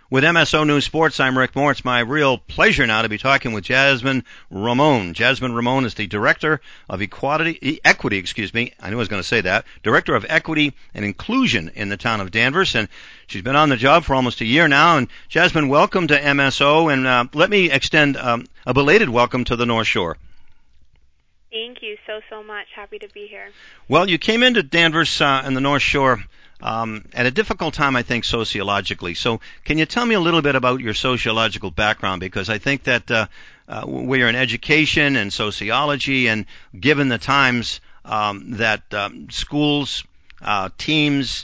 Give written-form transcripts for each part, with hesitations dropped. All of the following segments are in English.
With MSO News Sports, I'm Rick Moore. It's my real pleasure now to be talking with Jasmine Ramon. Jasmine Ramon is the Director of Equity, I knew I was going to say that, Director of Equity and Inclusion in the town of Danvers, and she's been on the job for almost a year now. And Jasmine, welcome to MSO, and let me extend a belated welcome to the North Shore. Thank you so much. Happy to be here. Well, you came into Danvers and the North Shore at a difficult time, I think, sociologically. So can you tell me a little bit about your sociological background? Because I think that we're in education and sociology, and given the times that schools, teams,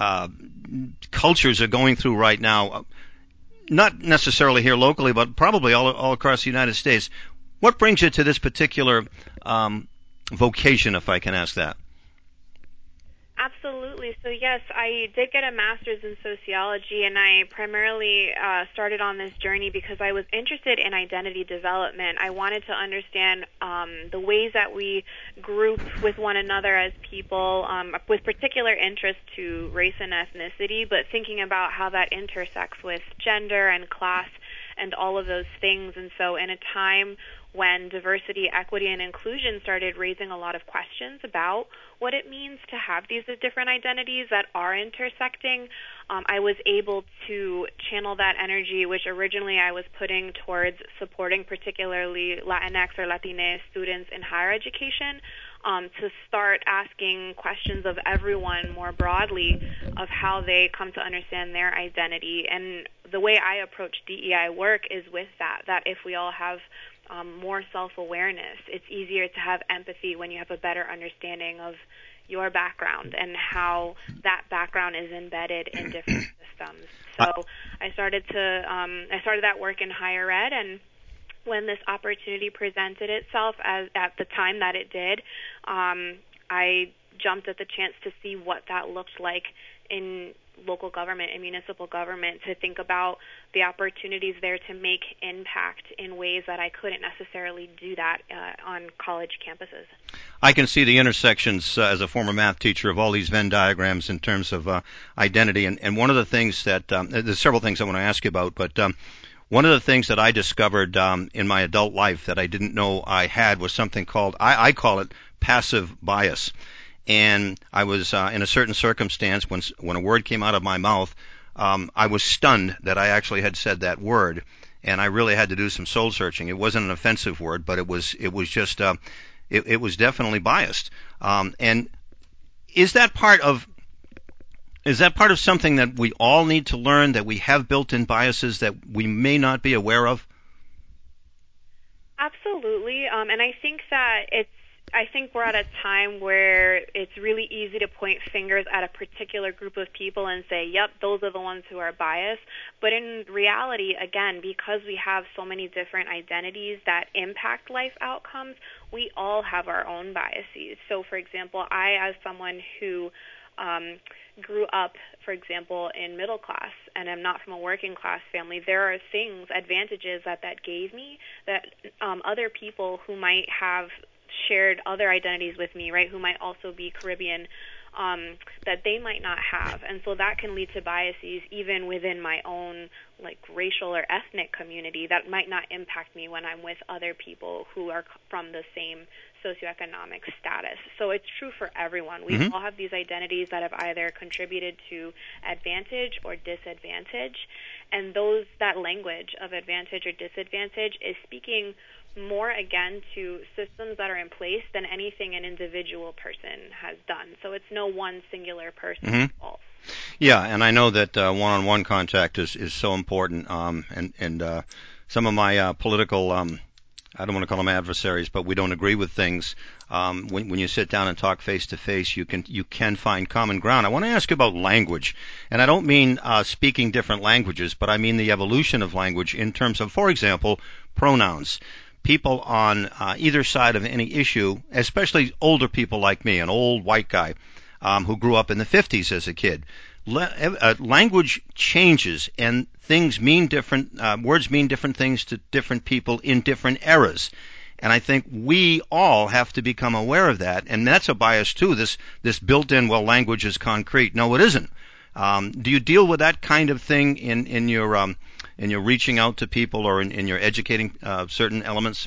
cultures are going through right now, not necessarily here locally, but probably all across the United States, what brings you to this particular vocation, if I can ask that? Absolutely. So yes, I did get a master's in sociology, and I primarily started on this journey because I was interested in identity development. I wanted to understand the ways that we group with one another as people, with particular interest to race and ethnicity, but thinking about how that intersects with gender and class and all of those things. And so in a time when diversity, equity, and inclusion started raising a lot of questions about what it means to have these different identities that are intersecting, I was able to channel that energy, which originally I was putting towards supporting particularly Latinx or Latina students in higher education, to start asking questions of everyone more broadly of how they come to understand their identity. And the way I approach DEI work is with that if we all have more self-awareness, it's easier to have empathy when you have a better understanding of your background and how that background is embedded in different systems. So I started that work in higher ed, and when this opportunity presented itself at the time that it did, I jumped at the chance to see what that looked like in local government and municipal government, to think about the opportunities there to make impact in ways that I couldn't necessarily do that on college campuses. I can see the intersections as a former math teacher of all these Venn diagrams in terms of identity. And one of the things that, there's several things I want to ask you about, but one of the things that I discovered in my adult life that I didn't know I had was something called, I call it passive bias. And I was in a certain circumstance when a word came out of my mouth, I was stunned that I actually had said that word, and I really had to do some soul searching. It wasn't an offensive word, but it was just it was definitely biased. And is that part of something that we all need to learn, that we have built-in biases that we may not be aware of? Absolutely, and I think that I think we're at a time where it's really easy to point fingers at a particular group of people and say, yep, those are the ones who are biased. But in reality, again, because we have so many different identities that impact life outcomes, we all have our own biases. So, for example, I, as someone who grew up, for example, in middle class, and I'm not from a working class family, there are advantages that gave me that other people who might have shared other identities with me, right, who might also be Caribbean, that they might not have. And so that can lead to biases even within my own racial or ethnic community that might not impact me when I'm with other people who are from the same socioeconomic status. So it's true for everyone. We all have these identities that have either contributed to advantage or disadvantage, and that language of advantage or disadvantage is speaking more, again, to systems that are in place than anything an individual person has done. So it's no one singular person's fault. Yeah, and I know that one-on-one contact is so important, and some of my political, I don't want to call them adversaries, but we don't agree with things. When you sit down and talk face-to-face, you can find common ground. I want to ask you about language, and I don't mean speaking different languages, but I mean the evolution of language in terms of, for example, pronouns. People on either side of any issue, especially older people like me, an old white guy who grew up in the 50s as a kid. Language changes, and things mean different, words mean different things to different people in different eras. And I think we all have to become aware of that, and that's a bias too, this built-in, well, language is concrete. No, it isn't. Do you deal with that kind of thing in your reaching out to people or in your educating certain elements?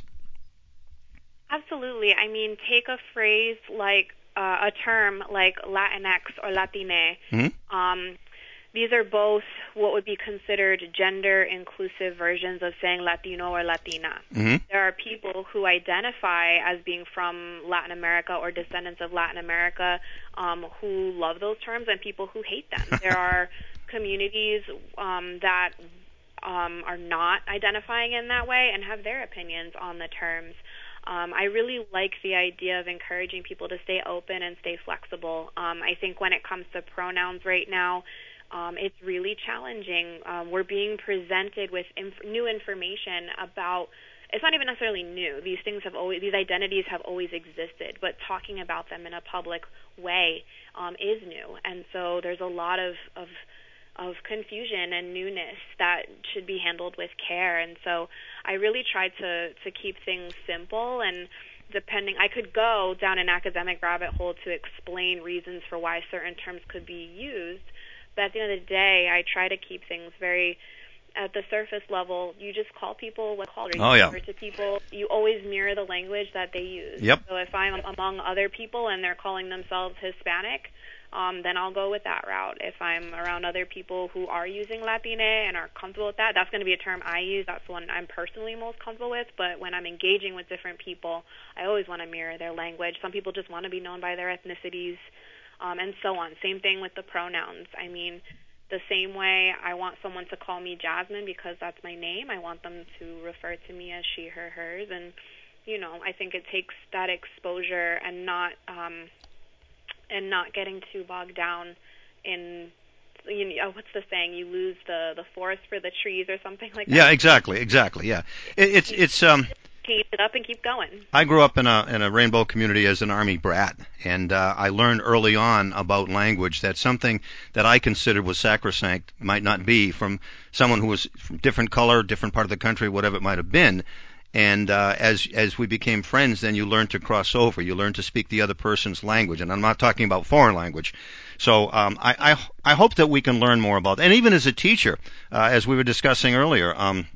Absolutely. I mean, take a phrase like a term like Latinx or Latine. Mm-hmm. These are both what would be considered gender-inclusive versions of saying Latino or Latina. Mm-hmm. There are people who identify as being from Latin America or descendants of Latin America who love those terms, and people who hate them. There are communities that are not identifying in that way and have their opinions on the terms. I really like the idea of encouraging people to stay open and stay flexible. I think when it comes to pronouns right now, it's really challenging. We're being presented with new information about. It's not even necessarily new. These identities have always existed, but talking about them in a public way is new. And so there's a lot of confusion and newness that should be handled with care. And so I really tried to keep things simple, and I could go down an academic rabbit hole to explain reasons for why certain terms could be used. But at the end of the day, I try to keep things very at the surface level. You just call people what call, or you refer to people. You always mirror the language that they use. Yep. So if I'm among other people and they're calling themselves Hispanic, then I'll go with that route. If I'm around other people who are using Latine and are comfortable with that, that's going to be a term I use. That's the one I'm personally most comfortable with. But when I'm engaging with different people, I always want to mirror their language. Some people just want to be known by their ethnicities, and so on. Same thing with the pronouns. I mean, the same way I want someone to call me Jasmine because that's my name, I want them to refer to me as she, her, hers. And, I think it takes that exposure and not getting too bogged down in, what's the saying? You lose the forest for the trees or something like that. Yeah, exactly. Yeah, it's Keep it up and keep going. I grew up in a rainbow community as an Army brat, and I learned early on about language that something that I considered was sacrosanct might not be from someone who was from different color, different part of the country, whatever it might have been. And as we became friends, then you learn to cross over. You learn to speak the other person's language, and I'm not talking about foreign language. So I hope that we can learn more about that. And even as a teacher, as we were discussing earlier,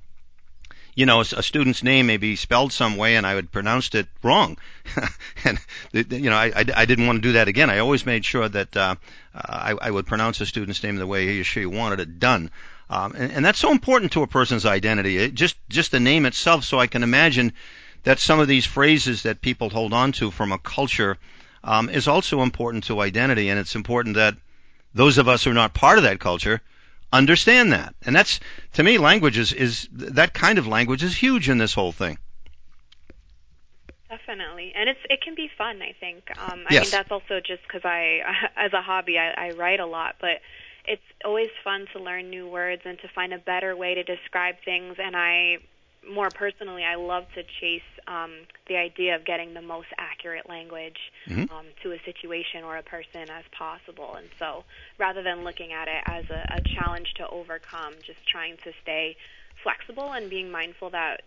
a student's name may be spelled some way, and I would pronounced it wrong. And I didn't want to do that again. I always made sure that I would pronounce a student's name the way he or she wanted it done. And that's so important to a person's identity. Just the name itself. So I can imagine that some of these phrases that people hold on to from a culture is also important to identity, and it's important that those of us who are not part of that culture understand that. And that's, to me, language is that kind of language is huge in this whole thing. Definitely. And it can be fun, I think. Yes. I mean, that's also just because as a hobby, I write a lot, but it's always fun to learn new words and to find a better way to describe things. And more personally, I love to chase the idea of getting the most accurate language to a situation or a person as possible. And so rather than looking at it as a challenge to overcome, just trying to stay flexible and being mindful that,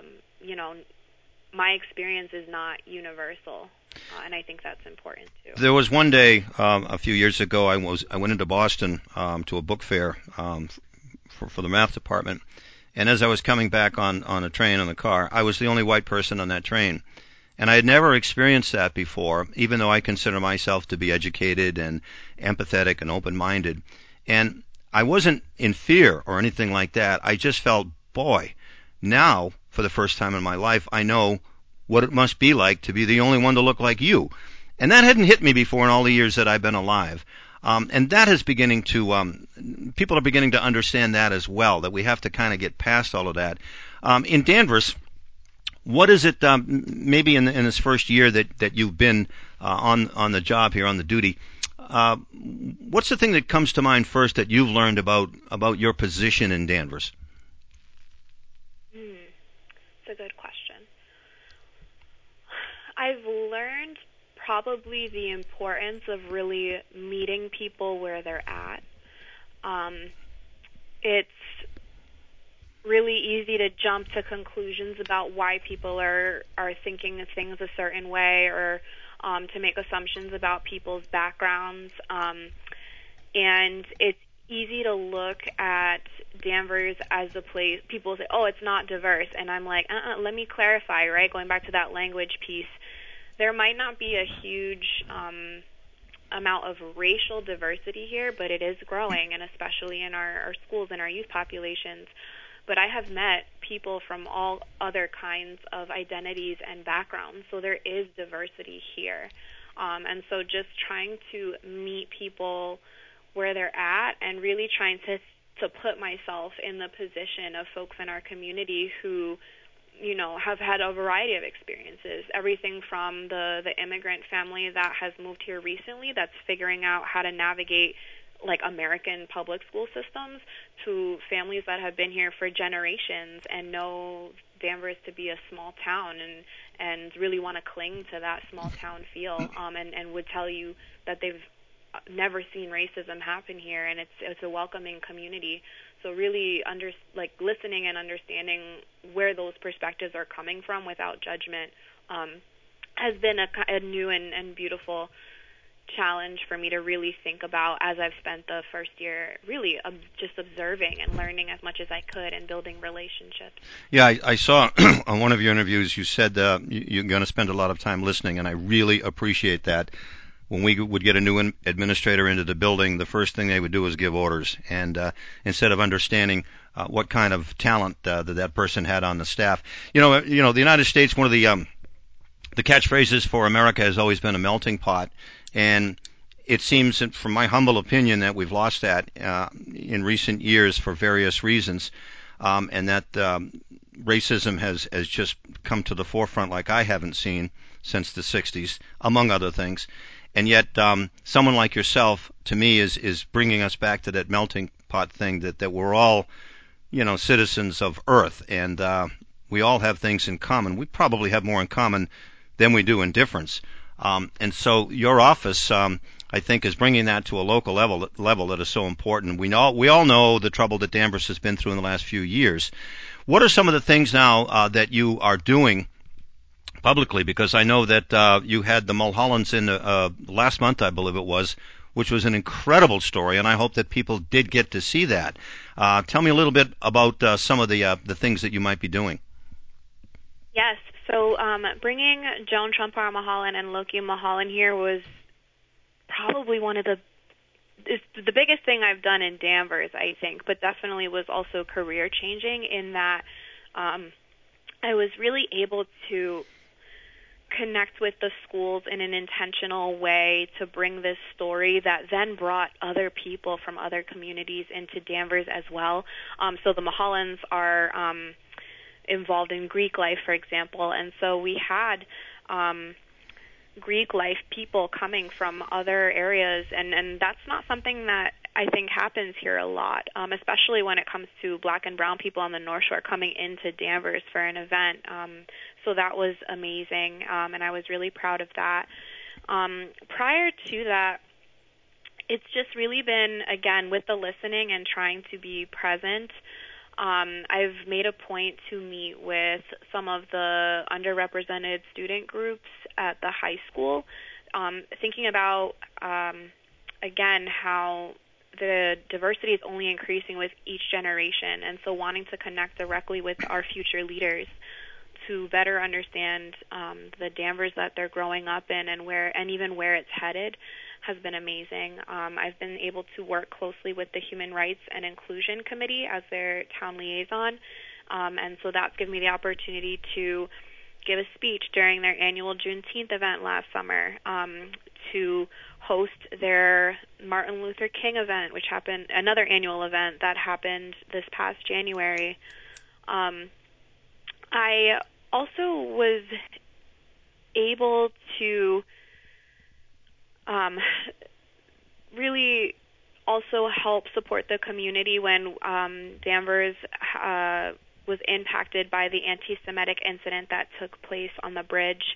my experience is not universal. And I think that's important too. There was one day a few years ago I went into Boston to a book fair for the math department. And as I was coming back on a train in the car, I was the only white person on that train. And I had never experienced that before, even though I consider myself to be educated and empathetic and open-minded. And I wasn't in fear or anything like that. I just felt, boy, now, for the first time in my life, I know what it must be like to be the only one to look like you. And that hadn't hit me before in all the years that I've been alive. And that is beginning to, people are beginning to understand that as well, that we have to kind of get past all of that. In Danvers, what is it, maybe in this first year that you've been on the job here, on the duty, what's the thing that comes to mind first that you've learned about your position in Danvers? It's a good question. I've learned probably the importance of really meeting people where they're at. It's really easy to jump to conclusions about why people are thinking of things a certain way, or to make assumptions about people's backgrounds. And it's easy to look at Danvers as a place. People say, "Oh, it's not diverse," and I'm like, let me clarify. Right, going back to that language piece, there might not be a huge amount of racial diversity here, but it is growing, and especially in our schools and our youth populations. But I have met people from all other kinds of identities and backgrounds, so there is diversity here. And so just trying to meet people where they're at and really trying to put myself in the position of folks in our community who, you know, have had a variety of experiences, everything from the immigrant family that has moved here recently that's figuring out how to navigate like American public school systems to families that have been here for generations and know Danvers to be a small town and really want to cling to that small town feel, and would tell you that they've never seen racism happen here, and it's a welcoming community. So really listening and understanding where those perspectives are coming from without judgment has been a new and beautiful challenge for me to really think about as I've spent the first year really just observing and learning as much as I could and building relationships. Yeah, I saw on one of your interviews you said you're going to spend a lot of time listening, and I really appreciate that. When we would get a new administrator into the building, the first thing they would do is give orders, and instead of understanding what kind of talent that person had on the staff. You know, the United States, one of the catchphrases for America has always been a melting pot, and it seems, from my humble opinion, that we've lost that in recent years for various reasons, and that racism has just come to the forefront like I haven't seen since the 60s, among other things. And yet, someone like yourself, to me, is bringing us back to that melting pot thing that we're all, citizens of Earth, and we all have things in common. We probably have more in common than we do in difference. And so your office, I think, is bringing that to a local level that is so important. We all know the trouble that Danvers has been through in the last few years. What are some of the things now that you are doing publicly? Because I know that you had the Mulhollands in last month, I believe it was, which was an incredible story, and I hope that people did get to see that. Tell me a little bit about some of the things that you might be doing. Yes. So bringing Joan Trumpar Mulholland and Loki Mulholland here was probably one of the biggest thing I've done in Danvers, I think, but definitely was also career changing in that I was really able to connect with the schools in an intentional way to bring this story that then brought other people from other communities into Danvers as well. So the Mulhollands are involved in Greek life, for example, and so we had Greek life people coming from other areas, and that's not something that I think happens here a lot, especially when it comes to black and brown people on the North Shore coming into Danvers for an event. So that was amazing, and I was really proud of that. Prior to that, it's just really been, again, with the listening and trying to be present. I've made a point to meet with some of the underrepresented student groups at the high school, thinking about, again, how the diversity is only increasing with each generation, and so wanting to connect directly with our future leaders to better understand the Danvers that they're growing up in and even where it's headed has been amazing. I've been able to work closely with the Human Rights and Inclusion Committee as their town liaison, and so that's given me the opportunity to give a speech during their annual Juneteenth event last summer, to host their Martin Luther King event, which happened, another annual event that happened this past January. I also was able to really also help support the community when Danvers was impacted by the anti-Semitic incident that took place on the bridge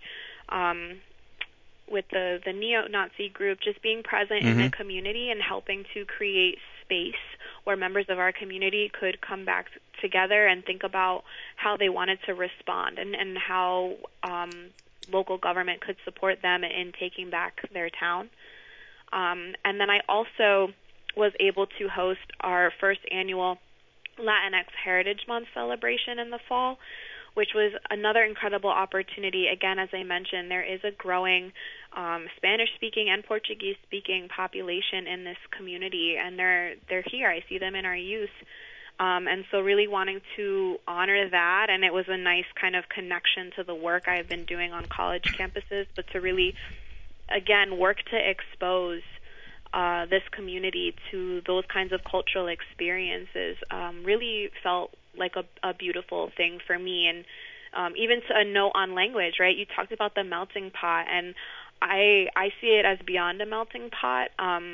with the neo-Nazi group, just being present in the community and helping to create space where members of our community could come back together and think about how they wanted to respond and how local government could support them in taking back their town. And then I also was able to host our first annual Latinx Heritage Month celebration in the fall, which was another incredible opportunity. Again, as I mentioned, there is a growing Spanish-speaking and Portuguese-speaking population in this community, and they're here. I see them in our youth. And so really wanting to honor that, and it was a nice kind of connection to the work I've been doing on college campuses, but to really, again, work to expose this community to those kinds of cultural experiences really felt like a beautiful thing for me. And even to a note on language, right? You talked about the melting pot, and I see it as beyond a melting pot.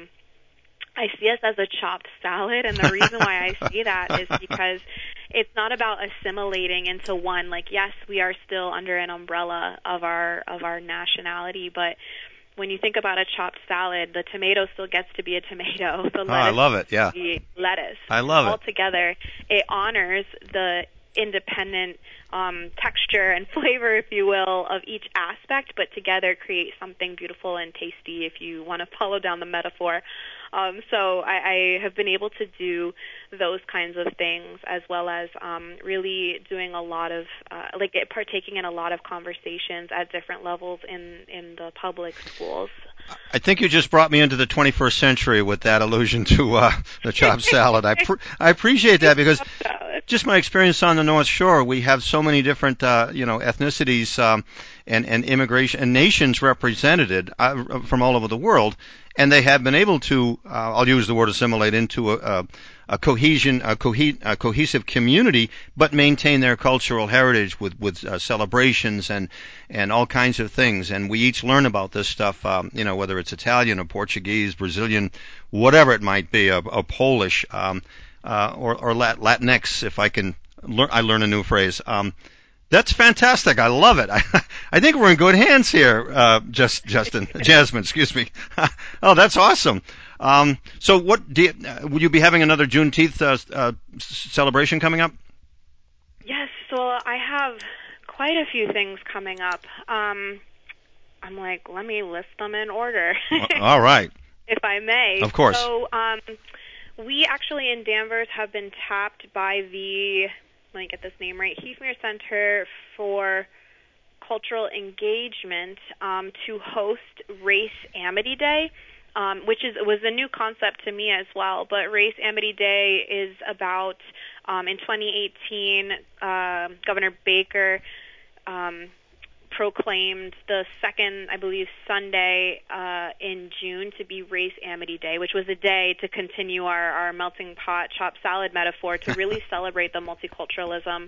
I see us as a chopped salad, and the reason why I see that is because it's not about assimilating into one. Like, yes, we are still under an umbrella of our nationality, but when you think about a chopped salad, the tomato still gets to be a tomato. The lettuce I love it. Yeah, lettuce. I love it. Altogether, it honors the independent texture and flavor, if you will, of each aspect, but together create something beautiful and tasty, if you want to follow down the metaphor. So I have been able to do those kinds of things, as well as really doing a lot of, partaking in a lot of conversations at different levels in the public schools. I think you just brought me into the 21st century with that allusion to the chopped salad. I appreciate that, because just my experience on the North Shore, we have so many different ethnicities and immigration and nations represented from all over the world, and they have been able to, I'll use the word assimilate, into a cohesive community, but maintain their cultural heritage with celebrations and all kinds of things. And we each learn about this stuff, whether it's Italian or Portuguese, Brazilian, whatever it might be, or Polish, or Latinx, if I can learn a new phrase. That's fantastic. I love it. I think we're in good hands here, Jasmine, excuse me. Oh, that's awesome. So what will you be having another Juneteenth celebration coming up? Yes, so I have quite a few things coming up. I'm like, let me list them in order. All right. If I may. Of course. So we actually in Danvers have been tapped by the, let me get this name right, Heathmere Center for Cultural Engagement to host Race Amity Day, which was a new concept to me as well. But Race Amity Day is about, in 2018, Governor Baker proclaimed the second, I believe, Sunday in June to be Race Amity Day, which was a day to continue our melting pot chopped salad metaphor, to really celebrate the multiculturalism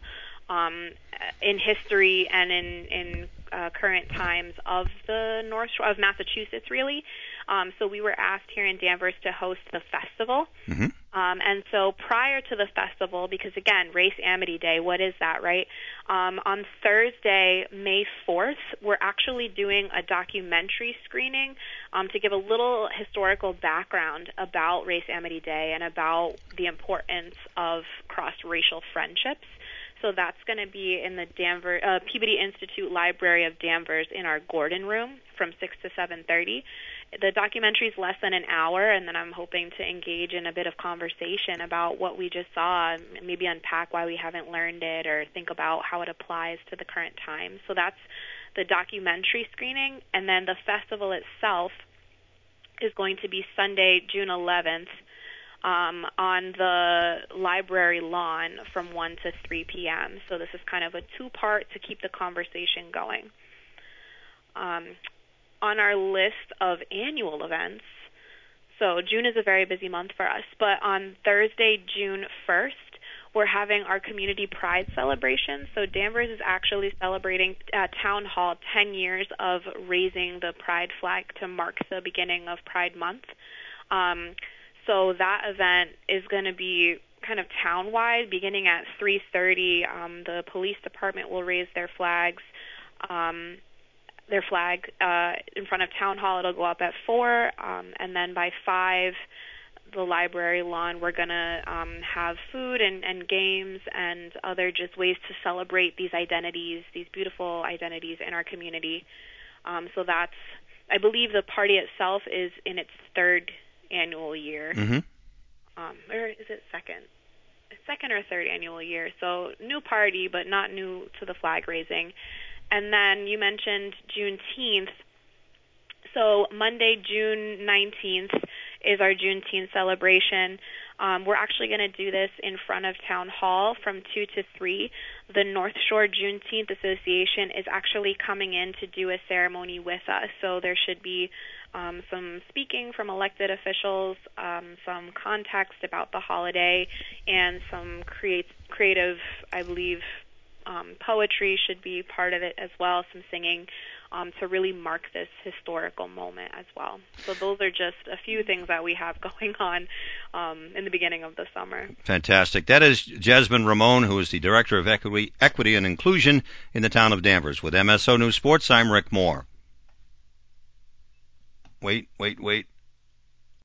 in history and in current times of the North Shore of Massachusetts, really. So we were asked here in Danvers to host the festival. Mm-hmm. And so prior to the festival, because again, Race Amity Day, what is that, right? On Thursday, May 4th, we're actually doing a documentary screening to give a little historical background about Race Amity Day and about the importance of cross-racial friendships. So that's going to be in the Peabody Institute Library of Danvers in our Gordon room from 6 to 7:30. The documentary is less than an hour, and then I'm hoping to engage in a bit of conversation about what we just saw, maybe unpack why we haven't learned it, or think about how it applies to the current time. So that's the documentary screening, and then the festival itself is going to be Sunday, June 11th, on the library lawn from 1 to 3 p.m. So this is kind of a two-part to keep the conversation going. On our list of annual events, so June is a very busy month for us, but on Thursday, June 1st, we're having our community pride celebration. So Danvers is actually celebrating at Town Hall 10 years of raising the pride flag to mark the beginning of Pride Month. So that event is going to be kind of town-wide, beginning at 3:30. The police department will raise their flag in front of Town Hall. It'll go up at 4, and then by 5, the library lawn, we're going to have food and games and other just ways to celebrate these identities, these beautiful identities in our community. So that's, I believe the party itself is in its 3rd annual year. Mm-hmm. or is it second or third annual year. So new party, but not new to the flag raising. And then you mentioned Juneteenth. So Monday, June 19th is our Juneteenth celebration. We're actually going to do this in front of Town Hall from 2 to 3. The North Shore Juneteenth Association is actually coming in to do a ceremony with us. So there should be some speaking from elected officials, some context about the holiday, and some creative, I believe, poetry should be part of it as well, some singing, to really mark this historical moment as well. So those are just a few things that we have going on in the beginning of the summer. Fantastic. That is Jasmine Ramon, who is the Director of Equity and Inclusion in the town of Danvers. With MSO News Sports, I'm Rick Moore. Wait.